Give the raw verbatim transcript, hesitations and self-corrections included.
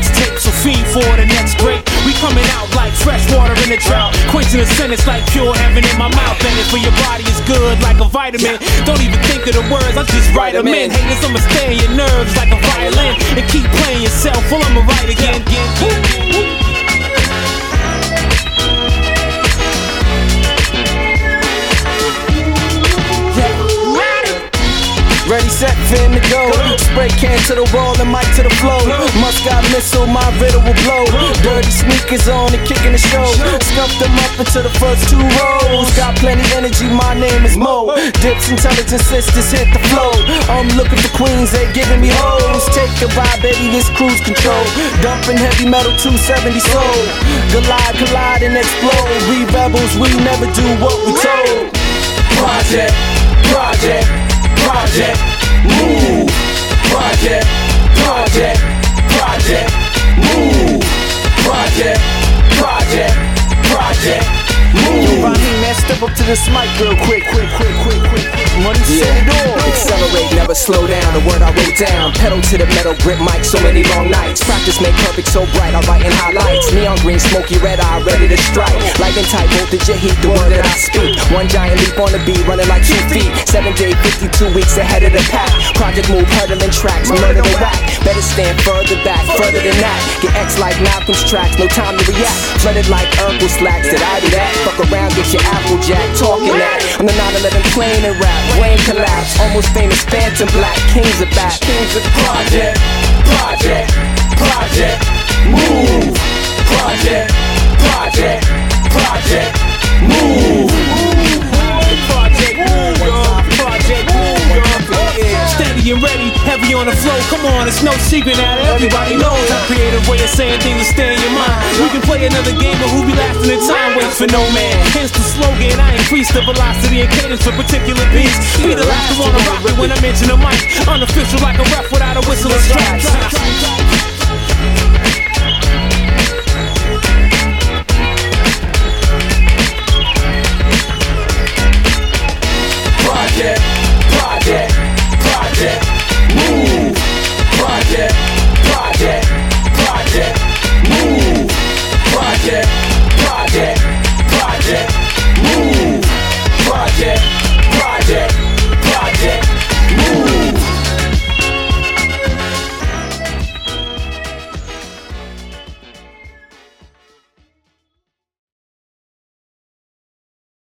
mixtape, so fiend for the next break. We coming out like fresh water in a drought, quenching the sentence like pure heaven in my mouth. And it for your body is good like a vitamin. Don't even think of the words, I just write them in. Haters, I'ma stay in your nerves like a violin and keep playing yourself. Well, I'ma write again. Ready, set, fin to go. Spray can to the wall and mic to the flow. Muscat missile, my riddle will blow. Dirty sneakers on and kicking the show. Scuff them up into the first two rows. Got plenty energy, my name is Mo. Dips, intelligent sisters hit the flow. I'm looking for queens, they giving me hoes. Take a ride, baby, this cruise control. Dumping heavy metal, two seventy soul. Collide, collide and explode. We rebels, we never do what we told. Project, project, project, move. Project, project, project, move. Project, project, project, move. Yo, Raheem, man, step up to this mic real quick, quick, quick, quick, quick. Money set it all. Accelerate, never slow down. The word I wrote down. Pedal to the metal, grip mic. So many long nights. Practice make perfect, so bright. I write in highlights. Neon green, smoky red eye, ready to strike. Lightning type voltage, you heat the word that I speak. One giant leap on the beat, running like two feet. Seven day, fifty-two weeks ahead of the pack. Project move, hurdling tracks, murder the whack. Better stand further back, further than that. Get X like Malcolm's tracks, no time to react. Flooded like Urkel slacks. Did I do that? Fuck around, get your Applejack talking that. On the nine eleven plane and rap. Wayne collapse, almost famous Phantom Black. Kings are back. Kings of Project, project, project, move. Project, project, project, move. Project move, y'all. Project move, y'all. Steady and ready, heavy on the flow. Come on, it's no secret now that everybody knows. A creative way of saying things to stay in your mind. We can play another game, but who be lasting in time waits for no man. Hence the slogan, I increase the velocity and cadence for particular beats. Be the last to wanna rock it when I mention the mic. Unofficial like a ref without a whistle or straps.